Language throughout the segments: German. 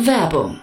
Werbung.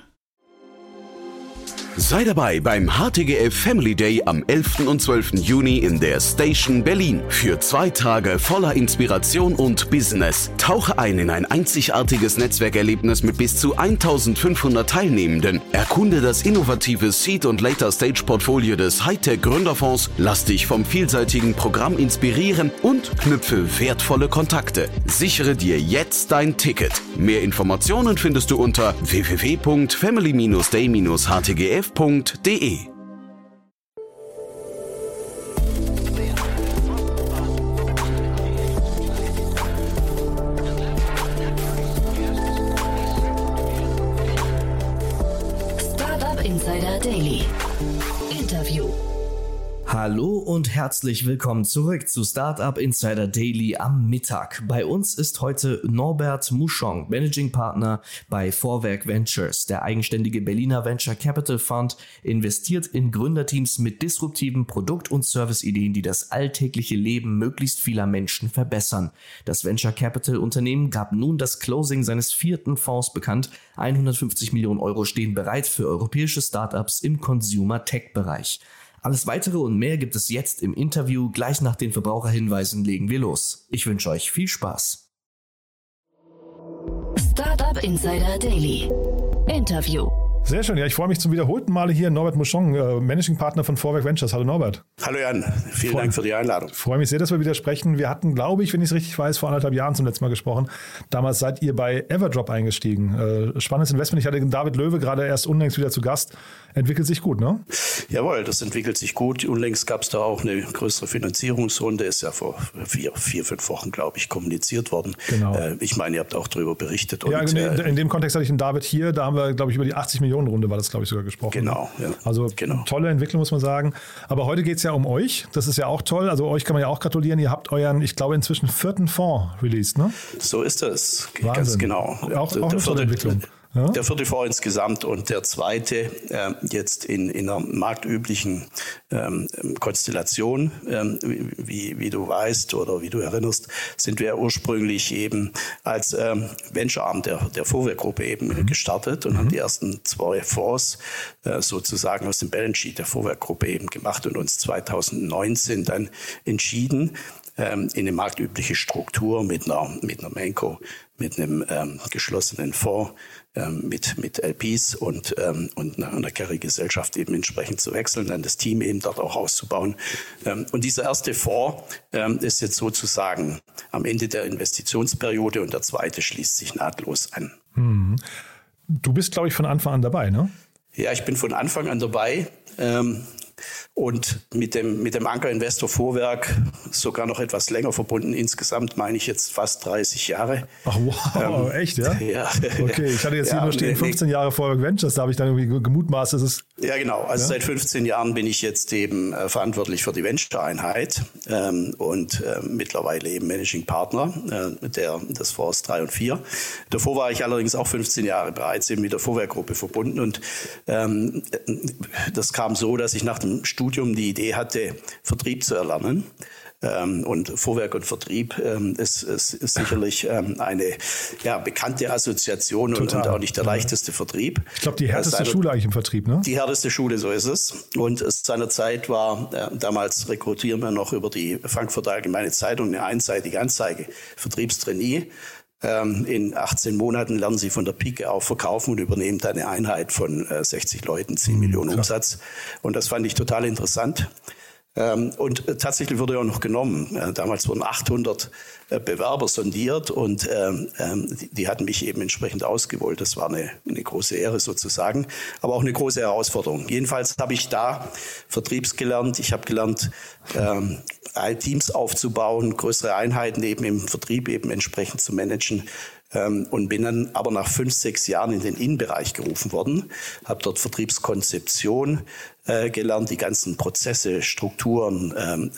Sei dabei beim HTGF Family Day am 11. und 12. Juni in der Station Berlin. Für 2 Tage voller Inspiration und Business. Tauche ein in ein einzigartiges Netzwerkerlebnis mit bis zu 1500 Teilnehmenden. Erkunde das innovative Seed- und Later-Stage-Portfolio des Hightech-Gründerfonds. Lass dich vom vielseitigen Programm inspirieren und knüpfe wertvolle Kontakte. Sichere dir jetzt dein Ticket. Mehr Informationen findest du unter www.family-day-htgf.de. Startup Insider Daily. Interview. Hallo und herzlich willkommen zurück zu Startup Insider Daily am Mittag. Bei uns ist heute Norbert Mouchon, Managing Partner bei Vorwerk Ventures. Der eigenständige Berliner Venture Capital Fund investiert in Gründerteams mit disruptiven Produkt- und Serviceideen, die das alltägliche Leben möglichst vieler Menschen verbessern. Das Venture Capital Unternehmen gab nun das Closing seines 4. Fonds bekannt. 150 Millionen Euro stehen bereit für europäische Startups im Consumer Tech Bereich. Alles Weitere und mehr gibt es jetzt im Interview. Gleich nach den Verbraucherhinweisen legen wir los. Ich wünsche euch viel Spaß. Startup Insider Daily. Interview. Sehr schön. Ja, ich freue mich zum wiederholten Male hier. Norbert Mouchon, Managing Partner von Vorwerk Ventures. Hallo Norbert. Hallo Jan, vielen Dank für die Einladung. Ich freue mich sehr, dass wir wieder sprechen. Wir hatten, glaube ich, wenn ich es richtig weiß, vor 1,5 Jahren zum letzten Mal gesprochen. Damals seid ihr bei Everdrop eingestiegen. Spannendes Investment. Ich hatte David Löwe gerade erst unlängst wieder zu Gast. Entwickelt sich gut, ne? Jawohl, das entwickelt sich gut. Unlängst gab es da auch eine größere Finanzierungsrunde. Ist ja vor 4-5 Wochen, glaube ich, kommuniziert worden. Genau. Ich meine, ihr habt auch darüber berichtet. Ja, und, in dem Kontext hatte ich den David hier. Da haben wir, glaube ich, über die 80 Millionen Runde war das, glaube ich, sogar gesprochen. Genau. Ja. Also tolle Entwicklung, muss man sagen. Aber heute geht es ja um euch. Das ist ja auch toll. Also euch kann man ja auch gratulieren. Ihr habt euren, ich glaube, inzwischen 4. Fonds released, ne? So ist es. Wahnsinn. Ganz genau. Auch eine tolle Entwicklung. Ja? Der 4. Fonds insgesamt und der 2. Jetzt in einer marktüblichen Konstellation, wie du weißt oder wie du erinnerst, sind wir ursprünglich eben als Venture-Arm der Vorwerk-Gruppe eben gestartet und haben die ersten 2 Fonds sozusagen aus dem Balance Sheet der Vorwerk-Gruppe eben gemacht und uns 2019 dann entschieden, in eine marktübliche Struktur mit einer Manco, mit einem geschlossenen Fonds, mit LPs und einer Carry-Gesellschaft eben entsprechend zu wechseln, dann das Team eben dort auch auszubauen. Und dieser erste Fonds ist jetzt sozusagen am Ende der Investitionsperiode und der 2. schließt sich nahtlos an. Du bist, glaube ich, von Anfang an dabei, ne? Ja, ich bin von Anfang an dabei. Und mit dem Anker-Investor Vorwerk sogar noch etwas länger verbunden. Insgesamt meine ich jetzt fast 30 Jahre. Ach wow, echt, ja? Ja. Okay, ich hatte jetzt hier nur stehen 15 Jahre Vorwerk Ventures, da habe ich dann irgendwie gemutmaßt, dass es... Ja, genau. Also seit 15 Jahren bin ich jetzt eben verantwortlich für die Venture-Einheit und mittlerweile eben Managing Partner des Fonds 3 und 4. Davor war ich allerdings auch 15 Jahre bereits eben mit der Vorwerk-Gruppe verbunden und das kam so, dass ich nach dem Studium die Idee hatte, Vertrieb zu erlernen. Und Vorwerk und Vertrieb ist sicherlich eine bekannte Assoziation und auch nicht der leichteste Vertrieb. Ich glaube, die härteste Schule eigentlich im Vertrieb, ne? Die härteste Schule, so ist es. Und seinerzeit war, damals rekrutieren wir noch über die Frankfurter Allgemeine Zeitung eine einseitige Anzeige, Vertriebstrainee. In 18 Monaten lernen Sie von der Pike auf verkaufen und übernehmen eine Einheit von 60 Leuten, 10 Millionen Umsatz. Und das fand ich total interessant. Und tatsächlich wurde ja auch noch genommen. Damals wurden 800 Bewerber sondiert und die hatten mich eben entsprechend ausgewählt. Das war eine große Ehre sozusagen, aber auch eine große Herausforderung. Jedenfalls habe ich da Vertriebs gelernt. Ich habe gelernt, Teams aufzubauen, größere Einheiten eben im Vertrieb eben entsprechend zu managen. Und bin dann aber nach 5-6 Jahren in den Innenbereich gerufen worden, habe dort Vertriebskonzeption gelernt, die ganzen Prozesse, Strukturen,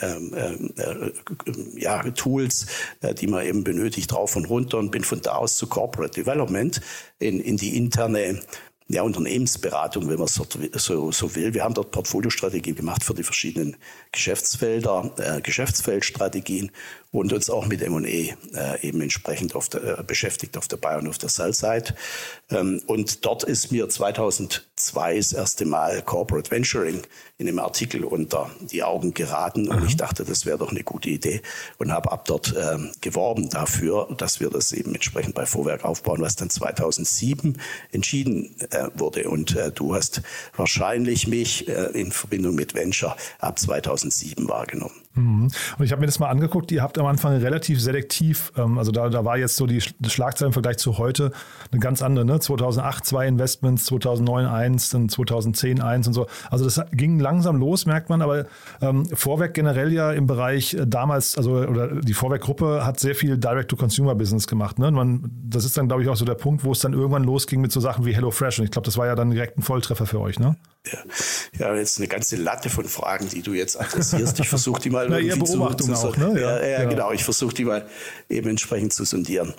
Tools, die man eben benötigt, drauf und runter und bin von da aus zu Corporate Development in die interne Unternehmensberatung, wenn man so will. Wir haben dort Portfoliostrategie gemacht für die verschiedenen Geschäftsfelder, Geschäftsfeldstrategien und uns auch mit M&A eben entsprechend beschäftigt auf der Buy- und auf der Sell-Seite. Und dort ist mir 2002 das erste Mal Corporate Venturing in einem Artikel unter die Augen geraten. Und ich dachte, das wäre doch eine gute Idee und habe ab dort geworben dafür, dass wir das eben entsprechend bei Vorwerk aufbauen, was dann 2007 entschieden wurde. Und du hast wahrscheinlich mich in Verbindung mit Venture ab 2007 wahrgenommen. Und ich habe mir das mal angeguckt, ihr habt am Anfang relativ selektiv, also da war jetzt so die Schlagzahl im Vergleich zu heute eine ganz andere, ne? 2008 2 Investments, 2009 1, dann 2010 1 und so. Also das ging langsam los, merkt man, aber Vorwerk generell ja im Bereich damals, also oder die Vorwerk-Gruppe hat sehr viel Direct-to-Consumer-Business gemacht. Ne? Das ist dann, glaube ich, auch so der Punkt, wo es dann irgendwann losging mit so Sachen wie HelloFresh. Und ich glaube, das war ja dann direkt ein Volltreffer für euch, ne? Ja, jetzt eine ganze Latte von Fragen, die du jetzt adressierst. Ich versuche die mal irgendwie Beobachtung auch, ne? Ja, genau. Ich versuche die mal eben entsprechend zu sondieren.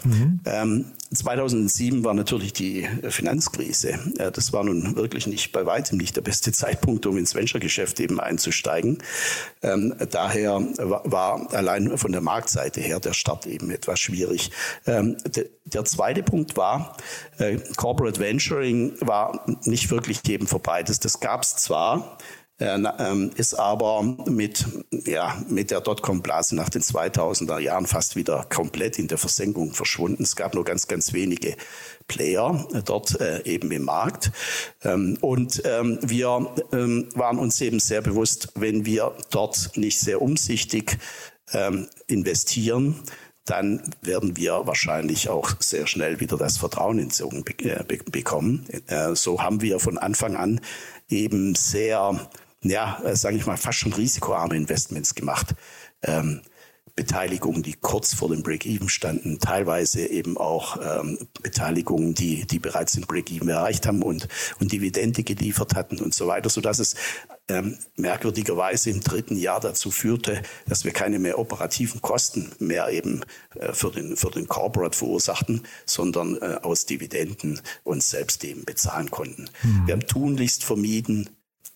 2007 war natürlich die Finanzkrise. Das war nun wirklich bei weitem nicht der beste Zeitpunkt, um ins Venture-Geschäft eben einzusteigen. Daher war allein von der Marktseite her der Start eben etwas schwierig. Der zweite Punkt war, Corporate Venturing war nicht wirklich jedem verbreitet. Das gab es zwar, ist aber mit der Dotcom-Blase nach den 2000er Jahren fast wieder komplett in der Versenkung verschwunden. Es gab nur ganz, ganz wenige Player dort eben im Markt. Und wir waren uns eben sehr bewusst, wenn wir dort nicht sehr umsichtig investieren, dann werden wir wahrscheinlich auch sehr schnell wieder das Vertrauen entzogen bekommen. So haben wir von Anfang an eben sehr, sage ich mal, fast schon risikoarme Investments gemacht. Beteiligungen, die kurz vor dem Break-Even standen, teilweise eben auch Beteiligungen, die bereits den Break-Even erreicht haben und Dividende geliefert hatten und so weiter, sodass es merkwürdigerweise im dritten Jahr dazu führte, dass wir keine mehr operativen Kosten mehr eben für den Corporate verursachten, sondern aus Dividenden uns selbst eben bezahlen konnten. Wir haben tunlichst vermieden,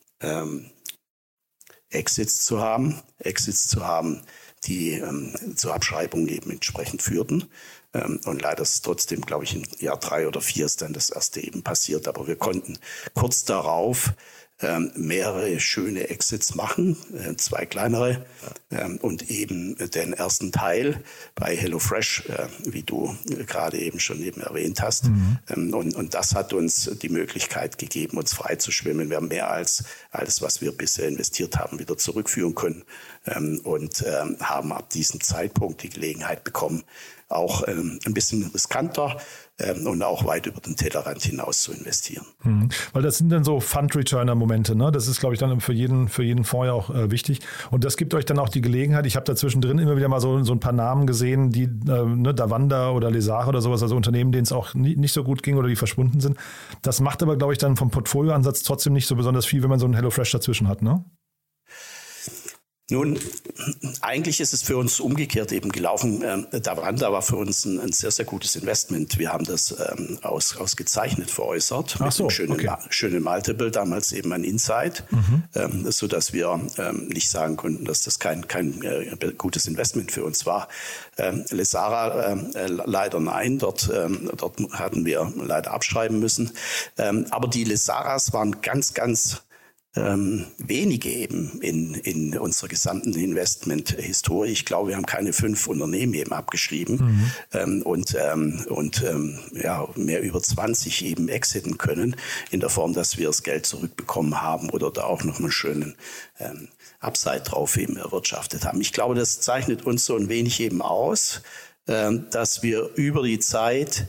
Exits zu haben, die zur Abschreibung eben entsprechend führten. Und leider ist trotzdem, glaube ich, im Jahr 3 oder 4 ist dann das erste eben passiert. Aber wir konnten kurz darauf mehrere schöne Exits machen, 2 kleinere und eben den ersten Teil bei HelloFresh, wie du gerade eben schon erwähnt hast. Und das hat uns die Möglichkeit gegeben, uns frei zu schwimmen. Wir haben mehr als alles, was wir bisher investiert haben, wieder zurückführen können und haben ab diesem Zeitpunkt die Gelegenheit bekommen, auch ein bisschen riskanter und auch weit über den Tellerrand hinaus zu investieren. Weil das sind dann so Fund-Returner-Momente, ne? Das ist, glaube ich, dann für jeden Fonds ja auch wichtig. Und das gibt euch dann auch die Gelegenheit, ich habe da zwischendrin immer wieder mal so ein paar Namen gesehen, die Davanda oder Lesare oder sowas, also Unternehmen, denen es auch nicht so gut ging oder die verschwunden sind. Das macht aber, glaube ich, dann vom Portfolioansatz trotzdem nicht so besonders viel, wenn man so einen HelloFresh dazwischen hat, ne? Nun, eigentlich ist es für uns umgekehrt eben gelaufen. Davanda war für uns ein sehr, sehr gutes Investment. Wir haben das ausgezeichnet veräußert. Ach so, mit einem schönen Multiple, damals eben ein Insight, sodass wir nicht sagen konnten, dass das kein gutes Investment für uns war. Lesara leider nein, dort hatten wir leider abschreiben müssen. Aber die Lesaras waren ganz, ganz wenige eben in unserer gesamten Investment-Historie. Ich glaube, wir haben keine 5 Unternehmen eben abgeschrieben und mehr über 20 eben exiten können, in der Form, dass wir das Geld zurückbekommen haben oder da auch noch einen schönen Upside drauf eben erwirtschaftet haben. Ich glaube, das zeichnet uns so ein wenig eben aus, dass wir über die Zeit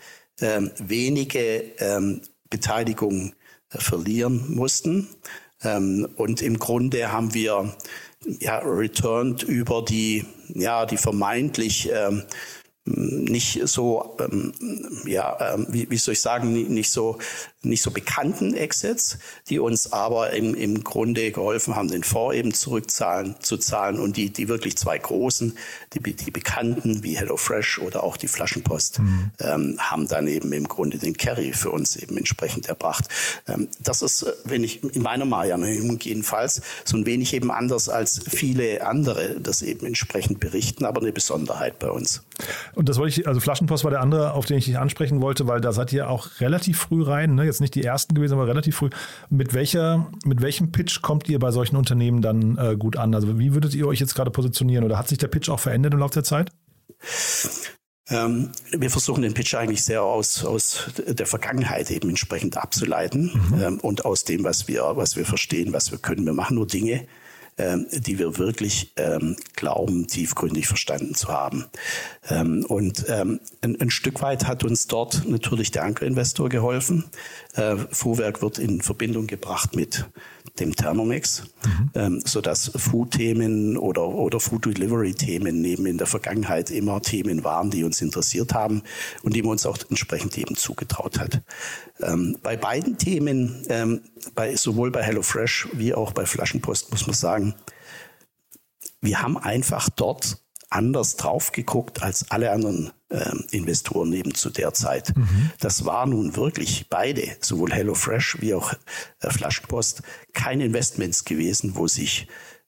wenige Beteiligungen verlieren mussten. Und im Grunde haben wir returned über die vermeintlich nicht so, wie soll ich sagen, nicht so nicht so bekannten Exits, die uns aber im Grunde geholfen haben, den Fonds eben zu zahlen und die wirklich zwei großen, die bekannten wie HelloFresh oder auch die Flaschenpost, haben dann eben im Grunde den Carry für uns eben entsprechend erbracht. Das ist, wenn ich in meiner Wahrnehmung jedenfalls, so ein wenig eben anders als viele andere das eben entsprechend berichten, aber eine Besonderheit bei uns. Und das wollte ich, also Flaschenpost war der andere, auf den ich dich ansprechen wollte, weil da seid ihr auch relativ früh rein, ne? Jetzt nicht die ersten gewesen, aber relativ früh. Mit welchem Pitch kommt ihr bei solchen Unternehmen dann gut an? Also wie würdet ihr euch jetzt gerade positionieren oder hat sich der Pitch auch verändert im Laufe der Zeit? Wir versuchen den Pitch eigentlich sehr aus der Vergangenheit eben entsprechend abzuleiten und aus dem, was wir verstehen, was wir können. Wir machen nur Dinge, die wir wirklich glauben, tiefgründig verstanden zu haben. Ein Stück weit hat uns dort natürlich der Ankerinvestor geholfen. Fuhrwerk wird in Verbindung gebracht mit dem Thermomix, sodass Food-Themen oder Food-Delivery-Themen neben in der Vergangenheit immer Themen waren, die uns interessiert haben und die man uns auch entsprechend eben zugetraut hat. Bei beiden Themen, sowohl bei HelloFresh wie auch bei Flaschenpost, muss man sagen, wir haben einfach dort anders drauf geguckt als alle anderen Investoren eben zu der Zeit. Das war nun wirklich beide, sowohl HelloFresh wie auch Flaschenpost, keine Investments gewesen, wo sich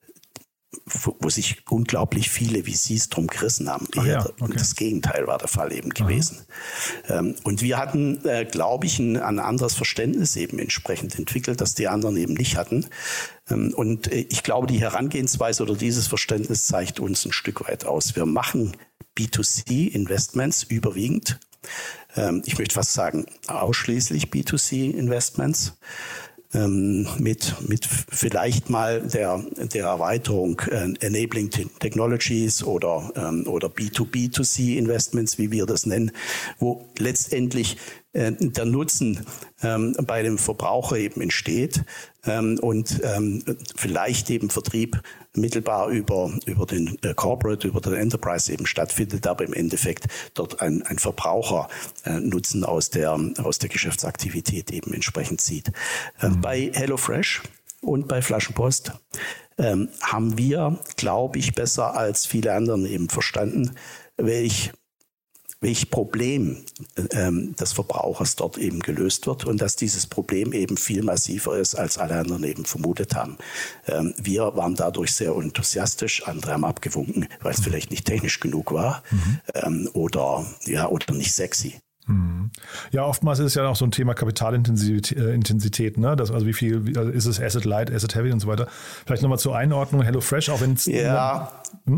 unglaublich viele VCs drum gerissen haben. Das Gegenteil war der Fall eben gewesen. Und wir hatten, glaube ich, ein anderes Verständnis eben entsprechend entwickelt, das die anderen eben nicht hatten. Und ich glaube, die Herangehensweise oder dieses Verständnis zeigt uns ein Stück weit aus. Wir machen B2C-Investments überwiegend. Ich möchte fast sagen, ausschließlich B2C-Investments. Mit vielleicht mal der Erweiterung Enabling Technologies oder B2B2C Investments, wie wir das nennen, wo letztendlich der Nutzen bei dem Verbraucher eben entsteht und vielleicht eben Vertrieb mittelbar über den Corporate, über den Enterprise eben stattfindet, aber im Endeffekt dort ein Verbrauchernutzen aus der Geschäftsaktivität eben entsprechend sieht. Bei HelloFresh und bei Flaschenpost haben wir, glaube ich, besser als viele anderen eben verstanden, welch Problem des Verbrauchers dort eben gelöst wird und dass dieses Problem eben viel massiver ist, als alle anderen eben vermutet haben. Wir waren dadurch sehr enthusiastisch, andere haben abgewunken, weil es vielleicht nicht technisch genug war oder nicht sexy. Ja, oftmals ist es ja auch so ein Thema Kapitalintensität, ne? Also wie viel ist es Asset Light, Asset Heavy und so weiter. Vielleicht nochmal zur Einordnung, HelloFresh, auch wenn es... Ja.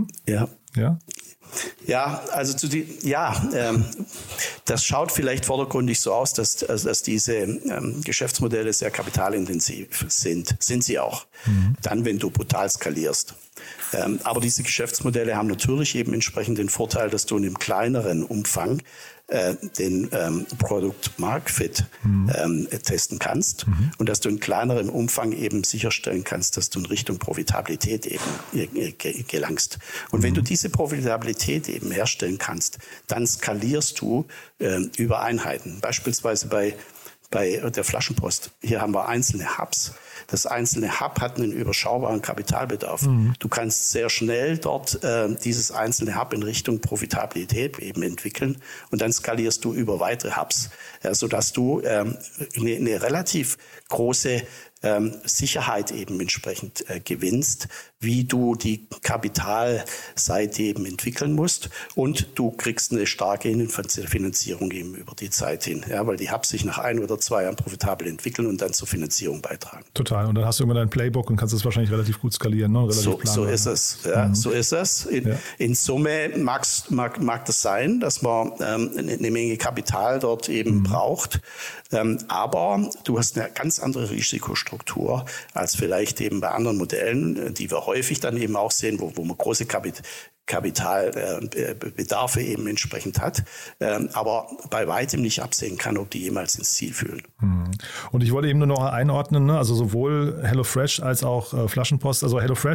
Ja, also das schaut vielleicht vordergründig so aus, dass diese Geschäftsmodelle sehr kapitalintensiv sind. Sind sie auch. Dann, wenn du brutal skalierst. Aber diese Geschäftsmodelle haben natürlich eben entsprechend den Vorteil, dass du in einem kleineren Umfang den Product-Market-Fit testen kannst und dass du in kleinerem Umfang eben sicherstellen kannst, dass du in Richtung Profitabilität eben gelangst. Und wenn du diese Profitabilität eben herstellen kannst, dann skalierst du über Einheiten. Beispielsweise bei der Flaschenpost. Hier haben wir einzelne Hubs. Das einzelne Hub hat einen überschaubaren Kapitalbedarf. Du kannst sehr schnell dort dieses einzelne Hub in Richtung Profitabilität eben entwickeln und dann skalierst du über weitere Hubs, sodass du eine relativ große Sicherheit eben entsprechend gewinnst, wie du die Kapitalseite eben entwickeln musst und du kriegst eine starke Finanzierung eben über die Zeit hin, weil die Hubs sich nach 1 oder 2 Jahren profitabel entwickeln und dann zur Finanzierung beitragen. Total. Und dann hast du immer dein Playbook und kannst es wahrscheinlich relativ gut skalieren. Ne? So ist es. Ja, so ist es. In Summe mag das sein, dass man eine Menge Kapital dort eben braucht. Aber du hast eine ganz andere Risikostruktur als vielleicht eben bei anderen Modellen, die wir häufig dann eben auch sehen, wo man große Kapitalbedarfe eben entsprechend hat, aber bei weitem nicht absehen kann, ob die jemals ins Ziel führen. Und ich wollte eben nur noch einordnen, ne? Also sowohl HelloFresh als auch Flaschenpost. Also HelloFresh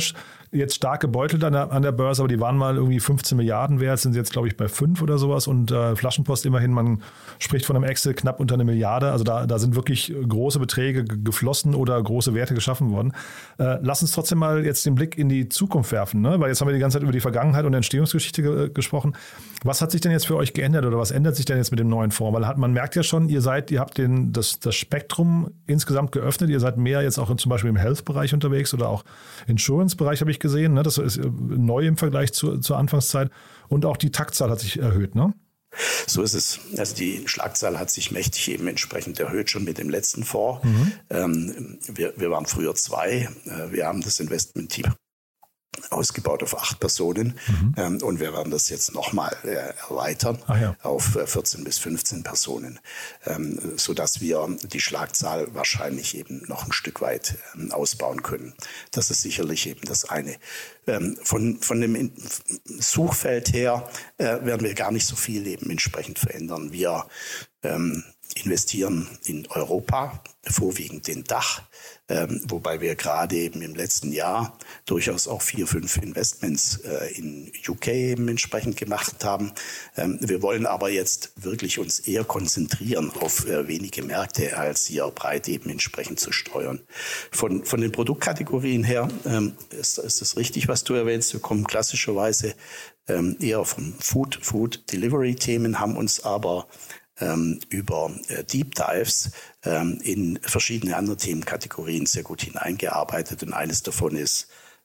jetzt stark gebeutelt an der Börse, aber die waren mal irgendwie 15 Milliarden wert, sind jetzt, glaube ich, bei 5 oder sowas. Und Flaschenpost immerhin, man spricht von einem Exit knapp unter 1 Milliarde. Also da sind wirklich große Beträge geflossen oder große Werte geschaffen worden. Lass uns trotzdem mal jetzt den Blick in die Zukunft werfen, ne? Weil jetzt haben wir die ganze Zeit über die Vergangenheit und Entstehungsgeschichte gesprochen. Was hat sich denn jetzt für euch geändert oder was ändert sich denn jetzt mit dem neuen Fonds? Weil man merkt ja schon, ihr habt das Spektrum insgesamt geöffnet. Ihr seid mehr jetzt auch zum Beispiel im Health-Bereich unterwegs oder auch Insurance-Bereich, habe ich gesehen. Ne? Das ist neu im Vergleich zur Anfangszeit. Und auch die Taktzahl hat sich erhöht, ne? So ist es. Also die Schlagzahl hat sich mächtig eben entsprechend erhöht, schon mit dem letzten Fonds. Wir waren früher 2. Wir haben das Investment-Team ausgebaut auf 8 Personen und wir werden das jetzt nochmal erweitern auf 14 bis 15 Personen, sodass wir die Schlagzahl wahrscheinlich eben noch ein Stück weit ausbauen können. Das ist sicherlich eben das eine. Von dem Suchfeld her werden wir gar nicht so viel eben entsprechend verändern. Wir investieren in Europa, vorwiegend in Dach, wobei wir gerade eben im letzten Jahr durchaus auch 4, 5 Investments in UK eben entsprechend gemacht haben. Wir wollen aber jetzt wirklich uns eher konzentrieren auf wenige Märkte, als hier breit eben entsprechend zu steuern. Von den Produktkategorien her ist es richtig, was du erwähnst. Wir kommen klassischerweise eher vom Food-Delivery-Themen, haben uns aber über Deep Dives in verschiedene andere Themenkategorien sehr gut hineingearbeitet. Und eines davon ist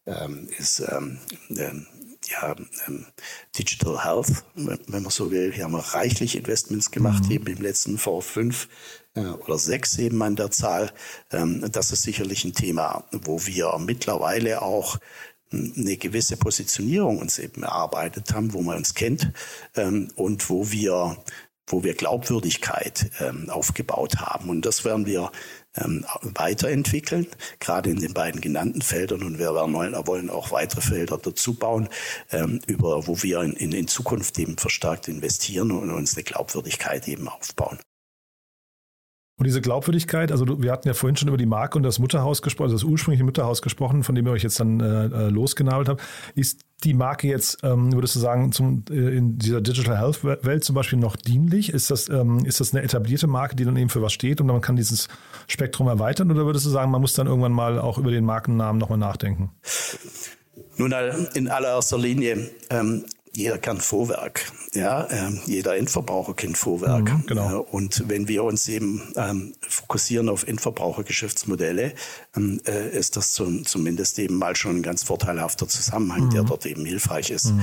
Digital Health, wenn man so will. Hier haben wir reichlich Investments gemacht, eben im letzten Fonds 5 oder 6 eben an der Zahl. Das ist sicherlich ein Thema, wo wir mittlerweile auch eine gewisse Positionierung uns eben erarbeitet haben, wo man uns kennt und wo wir Glaubwürdigkeit aufgebaut haben. Und das werden wir weiterentwickeln, gerade in den beiden genannten Feldern. Und wir wollen auch weitere Felder dazu bauen, wo wir in Zukunft eben verstärkt investieren und uns eine Glaubwürdigkeit eben aufbauen. Und diese Glaubwürdigkeit, also wir hatten ja vorhin schon über die Marke und das Mutterhaus gesprochen, also das ursprüngliche Mutterhaus gesprochen, von dem ihr euch jetzt dann losgenagelt habt. Ist die Marke jetzt, würdest du sagen, in dieser Digital Health Welt zum Beispiel noch dienlich? Ist das eine etablierte Marke, die dann eben für was steht und man kann dieses Spektrum erweitern? Oder würdest du sagen, man muss dann irgendwann mal auch über den Markennamen nochmal nachdenken? Nun, in allererster Linie, jeder kennt Vorwerk, jeder Endverbraucher kennt Vorwerk. Genau. Und wenn wir uns eben fokussieren auf Endverbrauchergeschäftsmodelle, ist das zumindest eben mal schon ein ganz vorteilhafter Zusammenhang, der dort eben hilfreich ist.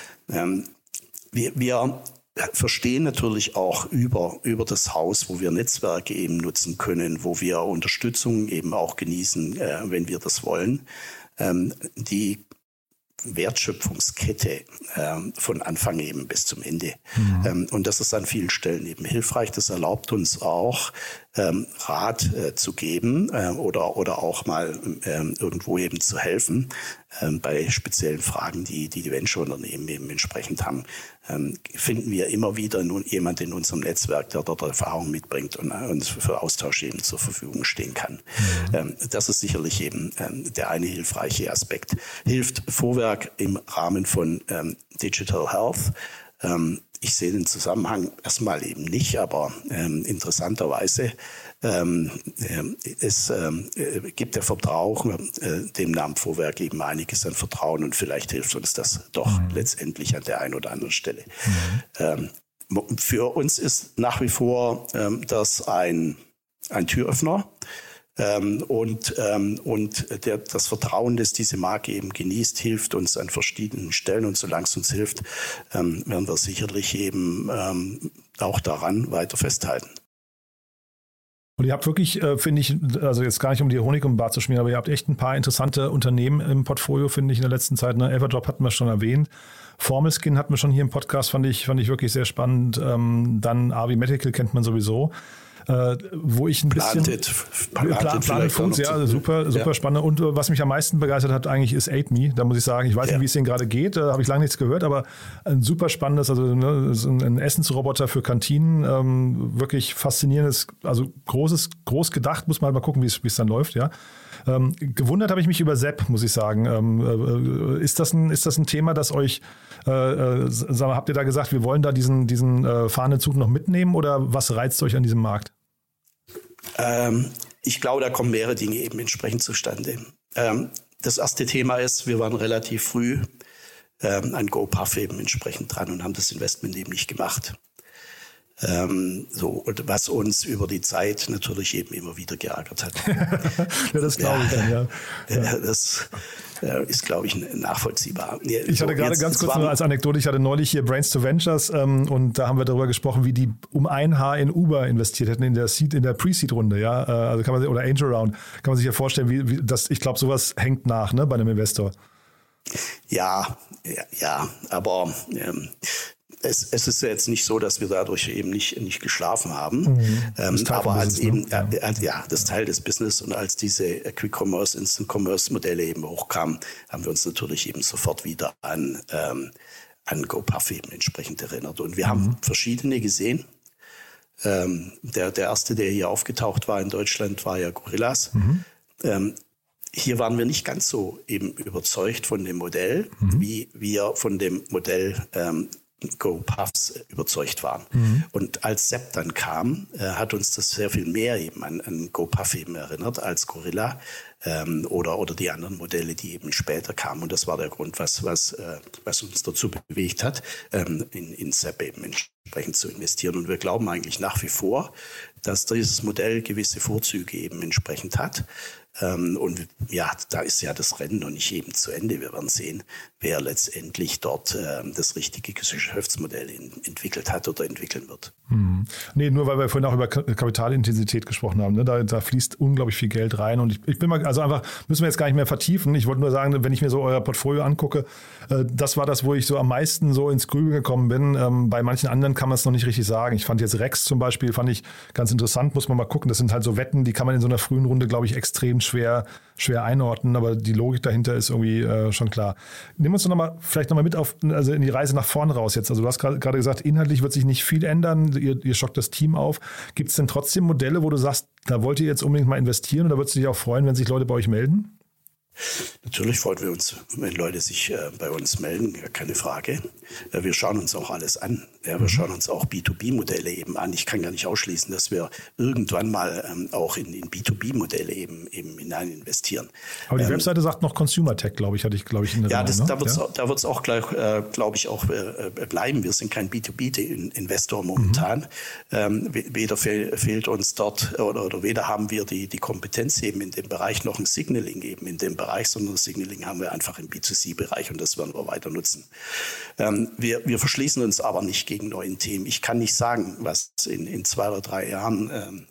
Wir verstehen natürlich auch über das Haus, wo wir Netzwerke eben nutzen können, wo wir Unterstützung eben auch genießen, wenn wir das wollen. Die Wertschöpfungskette von Anfang eben bis zum Ende. Und das ist an vielen Stellen eben hilfreich. Das erlaubt uns auch, Rat zu geben oder auch mal irgendwo eben zu helfen bei speziellen Fragen, die Venture-Unternehmen eben entsprechend haben. Finden wir immer wieder jemand in unserem Netzwerk, der dort Erfahrung mitbringt und uns für Austausch eben zur Verfügung stehen kann. Das ist sicherlich eben der eine hilfreiche Aspekt. Hilft Vorwerk im Rahmen von Digital Health. Ich sehe den Zusammenhang erstmal eben nicht, aber interessanterweise es gibt der Verbraucher dem Namen Vorwerk eben einiges an Vertrauen und vielleicht hilft uns das doch letztendlich an der einen oder anderen Stelle. Für uns ist nach wie vor das ein Türöffner. Das Vertrauen, das diese Marke eben genießt, hilft uns an verschiedenen Stellen. Und solange es uns hilft, werden wir sicherlich eben auch daran weiter festhalten. Und ihr habt wirklich, finde ich, also jetzt gar nicht um die Honig um den Bart zu schmieren, aber ihr habt echt ein paar interessante Unternehmen im Portfolio, finde ich, in der letzten Zeit. Ne? Everdrop hatten wir schon erwähnt. Formelskin hatten wir schon hier im Podcast, fand ich wirklich sehr spannend. Dann Avi Medical kennt man sowieso. wo ich ein bisschen... Planted Foods, ja, super spannend. Und was mich am meisten begeistert hat eigentlich ist Aid.me. Da muss ich sagen, ich weiß nicht, wie es denen gerade geht, habe ich lange nichts gehört, aber ein super spannendes, also ein Essensroboter für Kantinen, wirklich faszinierendes, also groß gedacht, muss man halt mal gucken, wie es dann läuft, ja. Gewundert habe ich mich über Sepp, muss ich sagen. Ist das ein Thema, das euch, habt ihr da gesagt, wir wollen da diesen fahrenden Zug noch mitnehmen oder was reizt euch an diesem Markt? Ich glaube, da kommen mehrere Dinge eben entsprechend zustande. Das erste Thema ist, wir waren relativ früh an GoPuff eben entsprechend dran und haben das Investment eben nicht gemacht. Und was uns über die Zeit natürlich eben immer wieder geärgert hat. Ja, das glaube ich dann, ja. Das ist, glaube ich, nachvollziehbar. Ich hatte gerade ganz kurz nur als Anekdote, ich hatte neulich hier Brains to Ventures und da haben wir darüber gesprochen, wie die um ein Haar in Uber investiert hätten in der Pre-Seed-Runde, ja, also oder Angel Round, kann man sich ja vorstellen, wie das, ich glaube, sowas hängt nach, ne, bei einem Investor. Ja, aber es ist jetzt nicht so, dass wir dadurch eben nicht geschlafen haben. Aber als eben, das Teil des Business und als diese Quick Commerce, Instant Commerce Modelle eben hochkamen, haben wir uns natürlich eben sofort wieder an GoPuff eben entsprechend erinnert. Und wir haben verschiedene gesehen. Der erste, der hier aufgetaucht war in Deutschland, war ja Gorillas. Hier waren wir nicht ganz so eben überzeugt von dem Modell, wie wir von dem Modell GoPuffs überzeugt waren. Und als Sepp dann kam, hat uns das sehr viel mehr eben an GoPuff eben erinnert als Gorilla oder die anderen Modelle, die eben später kamen. Und das war der Grund, was uns dazu bewegt hat, in Sepp eben entsprechend zu investieren. Und wir glauben eigentlich nach wie vor, dass dieses Modell gewisse Vorzüge eben entsprechend hat. Und ja, da ist ja das Rennen noch nicht eben zu Ende. Wir werden sehen, wer letztendlich dort das richtige Geschäftsmodell entwickelt hat oder entwickeln wird. Nee, nur weil wir vorhin auch über Kapitalintensität gesprochen haben. Ne? Da fließt unglaublich viel Geld rein. Und ich bin mal, also einfach, müssen wir jetzt gar nicht mehr vertiefen. Ich wollte nur sagen, wenn ich mir so euer Portfolio angucke, das war das, wo ich so am meisten so ins Grübeln gekommen bin. Bei manchen anderen kann man es noch nicht richtig sagen. Ich fand jetzt Rex zum Beispiel, fand ich ganz interessant, muss man mal gucken. Das sind halt so Wetten, die kann man in so einer frühen Runde, glaube ich, extrem schwer einordnen, aber die Logik dahinter ist irgendwie schon klar. Nimm uns doch vielleicht nochmal mit in die Reise nach vorn raus jetzt. Also du hast gerade gesagt, inhaltlich wird sich nicht viel ändern, ihr stockt das Team auf. Gibt es denn trotzdem Modelle, wo du sagst, da wollt ihr jetzt unbedingt mal investieren oder würdest du dich auch freuen, wenn sich Leute bei euch melden? Natürlich freuen wir uns, wenn Leute sich bei uns melden, keine Frage. Wir schauen uns auch alles an. Ja, wir schauen uns auch B2B-Modelle eben an. Ich kann gar nicht ausschließen, dass wir irgendwann mal auch in B2B-Modelle eben hinein investieren. Aber die Webseite sagt noch Consumer Tech, glaube ich, in der ja, da wird es auch gleich, glaube ich, auch bleiben. Wir sind kein B2B-Investor momentan. Weder fehlt uns dort oder weder haben wir die Kompetenz eben in dem Bereich noch ein Signaling eben in dem Bereich, sondern das Signaling haben wir einfach im B2C-Bereich und das werden wir weiter nutzen. Wir verschließen uns aber nicht gegen neuen Themen. Ich kann nicht sagen, was in 2 oder 3 Jahren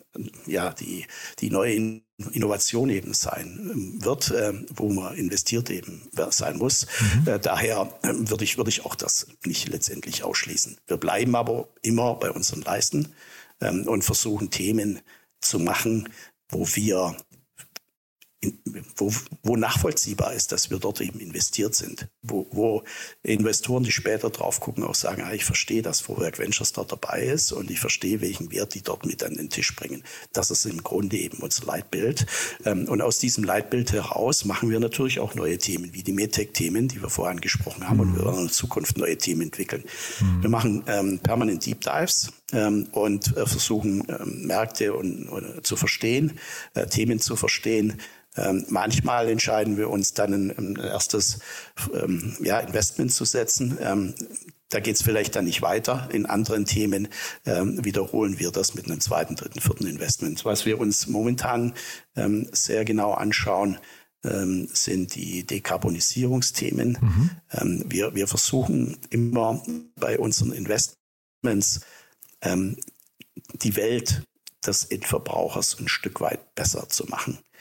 die neue Innovation eben sein wird, wo man investiert eben sein muss. Daher würde ich auch das nicht letztendlich ausschließen. Wir bleiben aber immer bei unseren Leisten und versuchen Themen zu machen, wo nachvollziehbar ist, dass wir dort eben investiert sind, wo Investoren, die später drauf gucken, auch sagen, ich verstehe, dass Vorwerk Ventures dort dabei ist und ich verstehe, welchen Wert die dort mit an den Tisch bringen. Das ist im Grunde eben unser Leitbild. Und aus diesem Leitbild heraus machen wir natürlich auch neue Themen, wie die MedTech-Themen, die wir vorher angesprochen haben, und wir werden in Zukunft neue Themen entwickeln. Wir machen permanent Deep Dives und versuchen, Märkte zu verstehen, Themen zu verstehen. Manchmal entscheiden wir uns dann ein erstes Investment zu setzen. Da geht es vielleicht dann nicht weiter. In anderen Themen wiederholen wir das mit einem 2., 3., 4. Investment. Was wir uns momentan sehr genau anschauen, sind die Dekarbonisierungsthemen. Wir versuchen immer bei unseren Investments die Welt des Endverbrauchers ein Stück weit besser zu machen.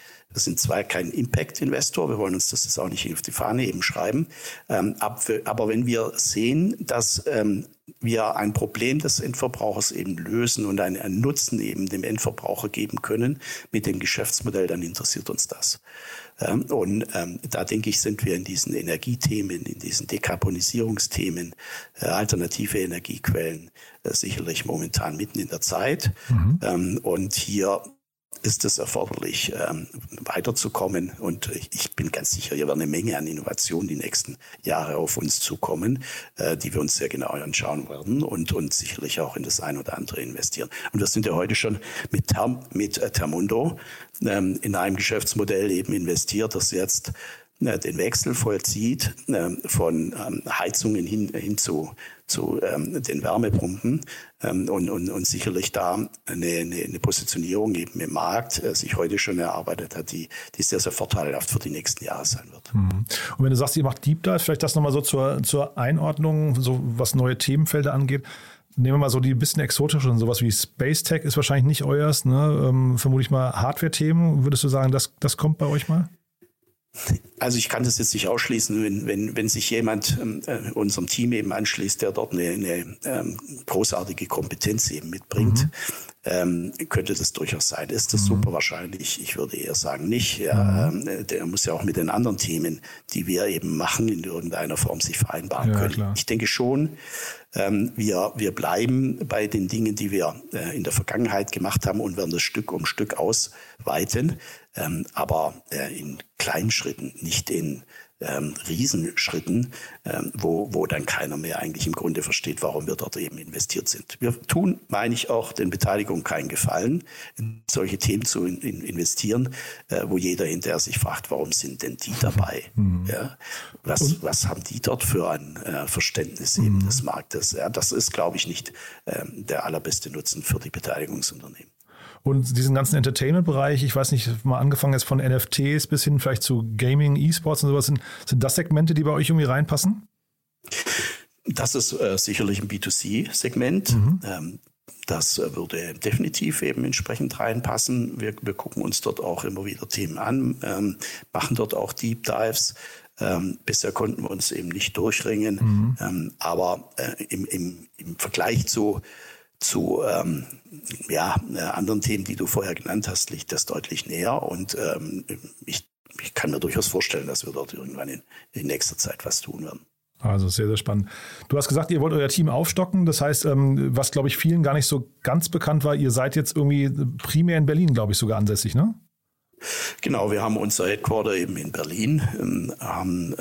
Wir sind zwar kein Impact-Investor, wir wollen uns das jetzt auch nicht auf die Fahne eben schreiben, aber wenn wir sehen, dass wir ein Problem des Endverbrauchers eben lösen und einen Nutzen eben dem Endverbraucher geben können mit dem Geschäftsmodell, dann interessiert uns das. Und da denke ich, sind wir in diesen Energiethemen, in diesen Dekarbonisierungsthemen, alternative Energiequellen sicherlich momentan mitten in der Zeit. Und hier ist es erforderlich, weiterzukommen. Und ich bin ganz sicher, hier wird eine Menge an Innovationen die nächsten Jahre auf uns zukommen, die wir uns sehr genau anschauen werden und sicherlich auch in das ein oder andere investieren. Und wir sind ja heute schon mit Thermundo in einem Geschäftsmodell eben investiert, das jetzt den Wechsel vollzieht von Heizungen hin zu den Wärmepumpen und sicherlich da eine Positionierung eben im Markt sich heute schon erarbeitet hat, die sehr, sehr vorteilhaft für die nächsten Jahre sein wird. Und wenn du sagst, ihr macht Deep Dive, vielleicht das nochmal so zur Einordnung, so was neue Themenfelder angeht. Nehmen wir mal so die ein bisschen exotischen, sowas wie Space Tech ist wahrscheinlich nicht euers, ne? Vermutlich mal Hardware-Themen. Würdest du sagen, das kommt bei euch mal? Also ich kann das jetzt nicht ausschließen, wenn sich jemand unserem Team eben anschließt, der dort eine großartige Kompetenz eben mitbringt, könnte das durchaus sein. Ist das super wahrscheinlich? Ich würde eher sagen nicht. Ja, der muss ja auch mit den anderen Themen, die wir eben machen, in irgendeiner Form sich vereinbaren können. Klar. Ich denke schon, wir bleiben bei den Dingen, die wir in der Vergangenheit gemacht haben und werden das Stück um Stück ausweiten, aber in kleinen Schritten, nicht in Riesenschritten, wo dann keiner mehr eigentlich im Grunde versteht, warum wir dort eben investiert sind. Wir tun, meine ich, auch den Beteiligungen keinen Gefallen, in solche Themen zu investieren, wo jeder hinterher sich fragt, warum sind denn die dabei? Ja, was haben die dort für ein Verständnis eben des Marktes? Ja, das ist, glaube ich, nicht der allerbeste Nutzen für die Beteiligungsunternehmen. Und diesen ganzen Entertainment-Bereich, ich weiß nicht, mal angefangen jetzt von NFTs bis hin vielleicht zu Gaming, E-Sports und sowas, sind das Segmente, die bei euch irgendwie reinpassen? Das ist sicherlich ein B2C-Segment. Das würde definitiv eben entsprechend reinpassen. Wir gucken uns dort auch immer wieder Themen an, machen dort auch Deep Dives. Bisher konnten wir uns eben nicht durchringen, aber im Vergleich zu anderen Themen, die du vorher genannt hast, liegt das deutlich näher. Und ich kann mir durchaus vorstellen, dass wir dort irgendwann in nächster Zeit was tun werden. Also sehr, sehr spannend. Du hast gesagt, ihr wollt euer Team aufstocken. Das heißt, was, glaube ich, vielen gar nicht so ganz bekannt war, ihr seid jetzt irgendwie primär in Berlin, glaube ich, sogar ansässig, ne? Genau, wir haben unser Headquarter eben in Berlin, haben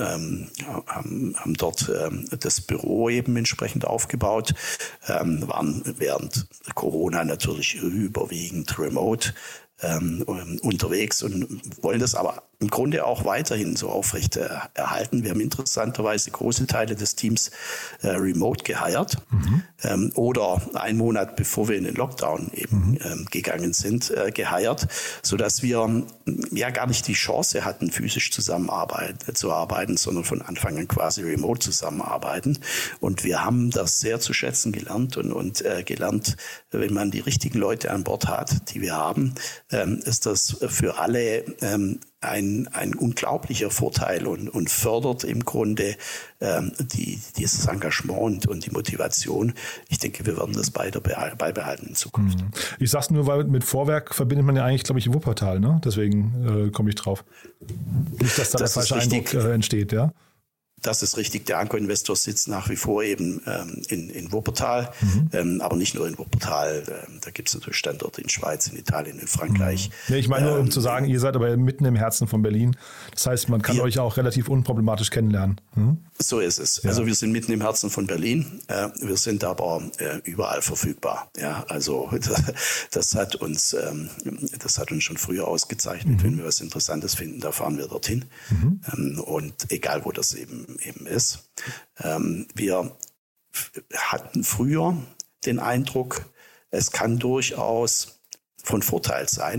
dort das Büro eben entsprechend aufgebaut, waren während Corona natürlich überwiegend remote unterwegs und wollen das aber im Grunde auch weiterhin so aufrecht erhalten. Wir haben interessanterweise große Teile des Teams remote geheiert oder einen Monat bevor wir in den Lockdown eben gegangen sind, geheiert, sodass wir ja gar nicht die Chance hatten, physisch zu arbeiten, sondern von Anfang an quasi remote zusammenarbeiten. Und wir haben das sehr zu schätzen gelernt und gelernt, wenn man die richtigen Leute an Bord hat, die wir haben, ist das für alle ein unglaublicher Vorteil und fördert im Grunde dieses Engagement und die Motivation. Ich denke, wir werden das beide beibehalten in Zukunft. Ich sag's nur, weil mit Vorwerk verbindet man ja eigentlich, glaube ich, Wuppertal, ne? Deswegen komme ich drauf. Nicht, dass da der falsche Eindruck entsteht, ja? Das ist richtig. Der Anker-Investor sitzt nach wie vor eben in Wuppertal, aber nicht nur in Wuppertal. Da gibt es natürlich Standorte in Schweiz, in Italien, in Frankreich. Nee, ich meine nur, um zu sagen, ihr seid aber mitten im Herzen von Berlin. Das heißt, man kann euch auch relativ unproblematisch kennenlernen. So ist es. Ja. Also wir sind mitten im Herzen von Berlin. Wir sind aber überall verfügbar. Ja, also das hat uns schon früher ausgezeichnet. Wenn wir was Interessantes finden, da fahren wir dorthin. Und egal, wo das eben ist. Wir hatten früher den Eindruck, es kann durchaus von Vorteil sein,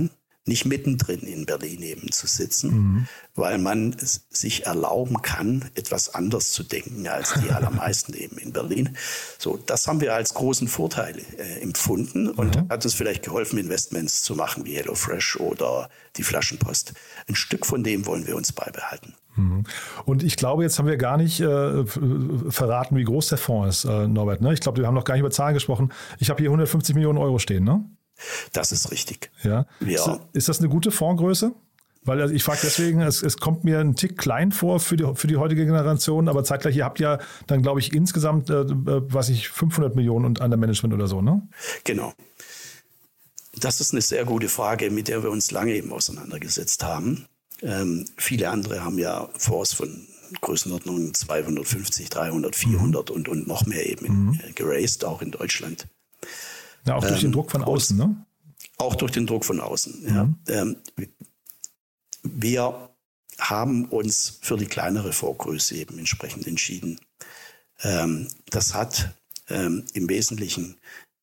nicht mittendrin in Berlin eben zu sitzen, weil man sich erlauben kann, etwas anders zu denken als die allermeisten eben in Berlin. So, das haben wir als großen Vorteil empfunden und hat uns vielleicht geholfen, Investments zu machen wie HelloFresh oder die Flaschenpost. Ein Stück von dem wollen wir uns beibehalten. Und ich glaube, jetzt haben wir gar nicht verraten, wie groß der Fonds ist, Norbert. Ne? Ich glaube, wir haben noch gar nicht über Zahlen gesprochen. Ich habe hier 150 Millionen Euro stehen, ne? Das ist richtig. Ja. Ist das eine gute Fondsgröße? Weil also ich frage deswegen, es kommt mir ein Tick klein vor für die heutige Generation, aber zeitgleich, ihr habt ja dann, glaube ich, insgesamt, 500 Millionen an der Management oder so, ne? Genau. Das ist eine sehr gute Frage, mit der wir uns lange eben auseinandergesetzt haben. Viele andere haben ja Fonds von Größenordnung 250, 300, 400 und noch mehr eben geraced, auch in Deutschland. Ja, auch durch den Druck von außen, ne? Auch durch den Druck von außen, ja. Wir haben uns für die kleinere Fondsgröße eben entsprechend entschieden. Das hat im Wesentlichen,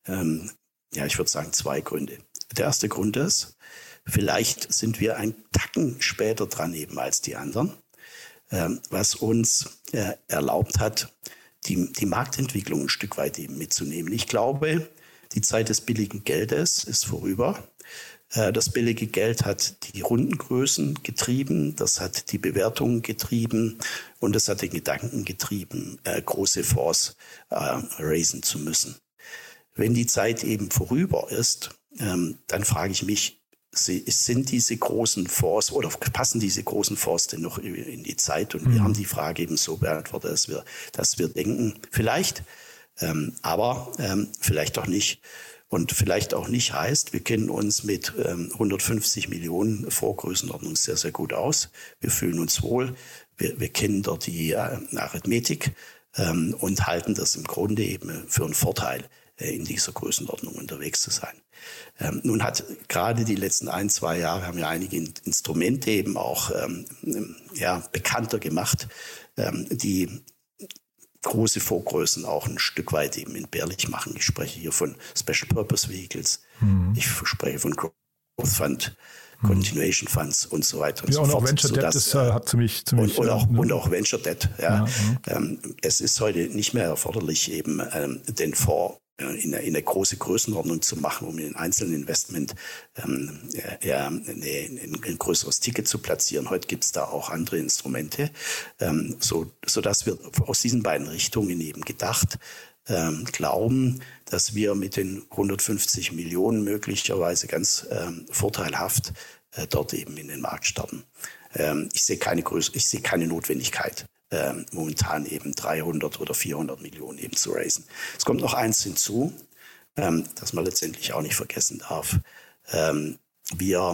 ich würde sagen, 2 Gründe. Der erste Grund ist, vielleicht sind wir einen Tacken später dran eben als die anderen, was uns erlaubt hat, die Marktentwicklung ein Stück weit eben mitzunehmen. Ich glaube, die Zeit des billigen Geldes ist vorüber. Das billige Geld hat die Rundengrößen getrieben, das hat die Bewertungen getrieben und das hat den Gedanken getrieben, große Fonds raisen zu müssen. Wenn die Zeit eben vorüber ist, dann frage ich mich, sind diese großen Fonds oder passen diese großen Fonds denn noch in die Zeit? Und wir haben die Frage eben so beantwortet, dass wir denken, vielleicht, aber vielleicht auch nicht. Und vielleicht auch nicht heißt, wir kennen uns mit 150 Millionen Vorgrößenordnung sehr, sehr gut aus. Wir fühlen uns wohl. Wir kennen dort die Arithmetik und halten das im Grunde eben für einen Vorteil, in dieser Größenordnung unterwegs zu sein. Nun hat gerade die letzten 1-2 Jahre haben ja einige Instrumente eben auch bekannter gemacht, die große Vorgrößen auch ein Stück weit eben entbehrlich machen. Ich spreche hier von Special Purpose Vehicles, ich spreche von Growth Fund, Continuation Funds und so weiter und so fort. Und auch Venture Debt hat ziemlich und auch Venture Debt. Ja. Es ist heute nicht mehr erforderlich, eben den Fonds in eine große Größenordnung zu machen, um in einem einzelnen Investment ein größeres Ticket zu platzieren. Heute gibt es da auch andere Instrumente, sodass wir aus diesen beiden Richtungen eben gedacht glauben, dass wir mit den 150 Millionen möglicherweise ganz vorteilhaft dort eben in den Markt starten. Ich sehe keine Notwendigkeit, momentan eben 300 oder 400 Millionen eben zu raisen. Es kommt noch eins hinzu, das man letztendlich auch nicht vergessen darf. Wir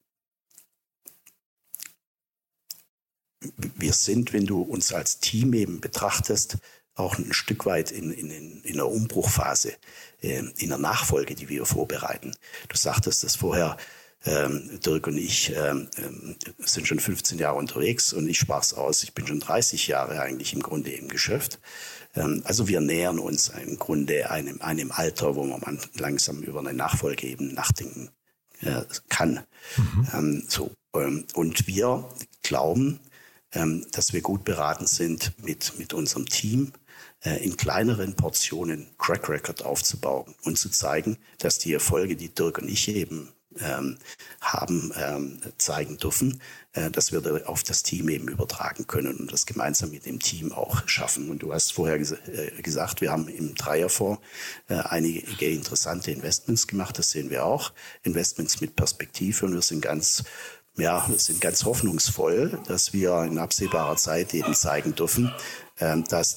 sind, wenn du uns als Team eben betrachtest, auch ein Stück weit in einer Umbruchphase, in der Nachfolge, die wir vorbereiten. Du sagtest das vorher, Dirk und ich sind schon 15 Jahre unterwegs und ich sprach es aus, ich bin schon 30 Jahre eigentlich im Grunde im Geschäft. Also wir nähern uns im Grunde einem Alter, wo man langsam über eine Nachfolge eben nachdenken kann. Und wir glauben, dass wir gut beraten sind, mit unserem Team in kleineren Portionen Track Record aufzubauen und zu zeigen, dass die Erfolge, die Dirk und ich eben haben zeigen dürfen, dass wir auf das Team eben übertragen können und das gemeinsam mit dem Team auch schaffen. Und du hast vorher gesagt, wir haben im Dreierfonds einige interessante Investments gemacht, das sehen wir auch. Investments mit Perspektive und wir sind ganz hoffnungsvoll, dass wir in absehbarer Zeit eben zeigen dürfen, dass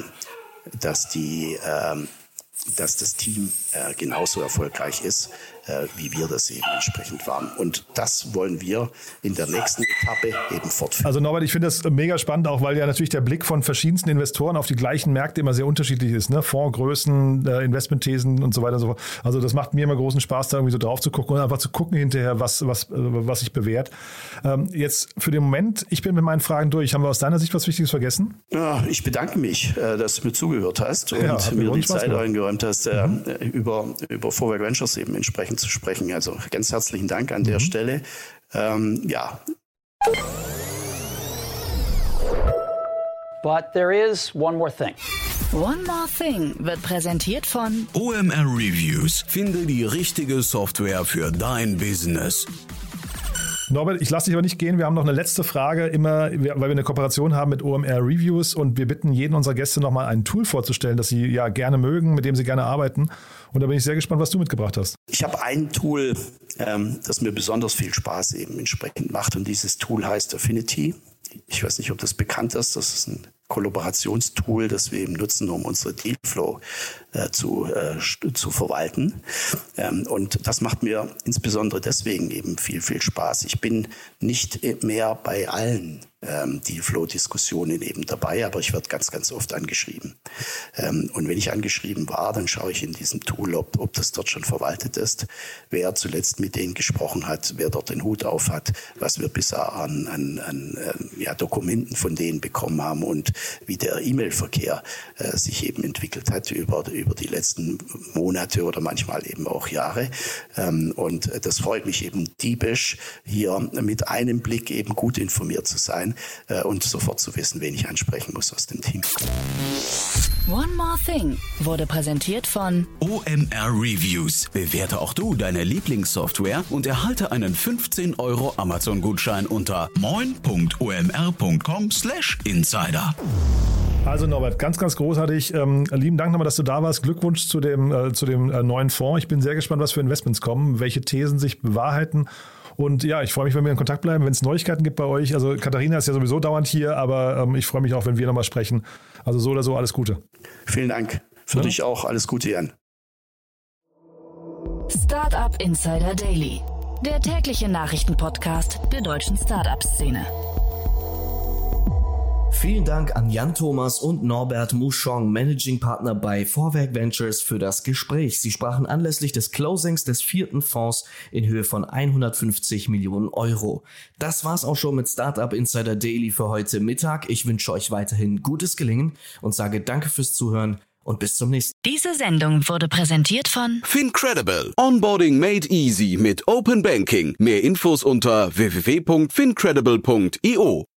das Team genauso erfolgreich ist, wie wir das eben entsprechend waren. Und das wollen wir in der nächsten Etappe eben fortführen. Also Norbert, ich finde das mega spannend, auch weil ja natürlich der Blick von verschiedensten Investoren auf die gleichen Märkte immer sehr unterschiedlich ist. Ne? Fondsgrößen, Investmentthesen und so weiter und so fort. Also das macht mir immer großen Spaß, da irgendwie so drauf zu gucken und einfach zu gucken hinterher, was sich bewährt. Jetzt für den Moment, ich bin mit meinen Fragen durch. Haben wir aus deiner Sicht was Wichtiges vergessen? Ja, ich bedanke mich, dass du mir zugehört hast und mir die Zeit eingeräumt hast, über über Vorwerk Ventures eben entsprechend zu sprechen. Also ganz herzlichen Dank an der Stelle. But there is one more thing. One More Thing wird präsentiert von OMR Reviews. Finde die richtige Software für dein Business. Norbert, ich lasse dich aber nicht gehen. Wir haben noch eine letzte Frage, weil wir eine Kooperation haben mit OMR Reviews und wir bitten jeden unserer Gäste nochmal ein Tool vorzustellen, das sie ja gerne mögen, mit dem sie gerne arbeiten. Und da bin ich sehr gespannt, was du mitgebracht hast. Ich habe ein Tool, das mir besonders viel Spaß eben entsprechend macht und dieses Tool heißt Affinity. Ich weiß nicht, ob das bekannt ist. Das ist ein Kollaborationstool, das wir eben nutzen, um unsere Dealflow zu verwalten. Und das macht mir insbesondere deswegen eben viel, viel Spaß. Ich bin nicht mehr bei allen Dealflow-Diskussionen eben dabei, aber ich werde ganz, ganz oft angeschrieben. Und wenn ich angeschrieben war, dann schaue ich in diesem Tool, ob das dort schon verwaltet ist, wer zuletzt mit denen gesprochen hat, wer dort den Hut auf hat, was wir bisher an Dokumenten von denen bekommen haben und wie der E-Mail-Verkehr sich eben entwickelt hat über die letzten Monate oder manchmal eben auch Jahre. Und das freut mich eben diebisch, hier mit einem Blick eben gut informiert zu sein und sofort zu wissen, wen ich ansprechen muss aus dem Team. One More Thing wurde präsentiert von OMR Reviews. Bewerte auch du deine Lieblingssoftware und erhalte einen 15 € Amazon-Gutschein unter moin.omr.com/insider. Also Norbert, ganz, ganz großartig. Lieben Dank nochmal, dass du da warst. Glückwunsch zu dem neuen Fonds. Ich bin sehr gespannt, was für Investments kommen, welche Thesen sich bewahrheiten. Und ja, ich freue mich, wenn wir in Kontakt bleiben, wenn es Neuigkeiten gibt bei euch. Also Katharina ist ja sowieso dauernd hier, aber ich freue mich auch, wenn wir nochmal sprechen. Also so oder so, alles Gute. Vielen Dank. Für dich auch alles Gute, Jan. Startup Insider Daily, der tägliche Nachrichtenpodcast der deutschen Startup-Szene. Vielen Dank an Jan Thomas und Norbert Mouchong, Managing Partner bei Vorwerk Ventures, für das Gespräch. Sie sprachen anlässlich des Closings des 4. Fonds in Höhe von 150 Millionen €. Das war's auch schon mit Startup Insider Daily für heute Mittag. Ich wünsche euch weiterhin gutes Gelingen und sage danke fürs Zuhören und bis zum nächsten Mal. Diese Sendung wurde präsentiert von FinCredible. Onboarding made easy mit Open Banking. Mehr Infos unter www.fincredible.io.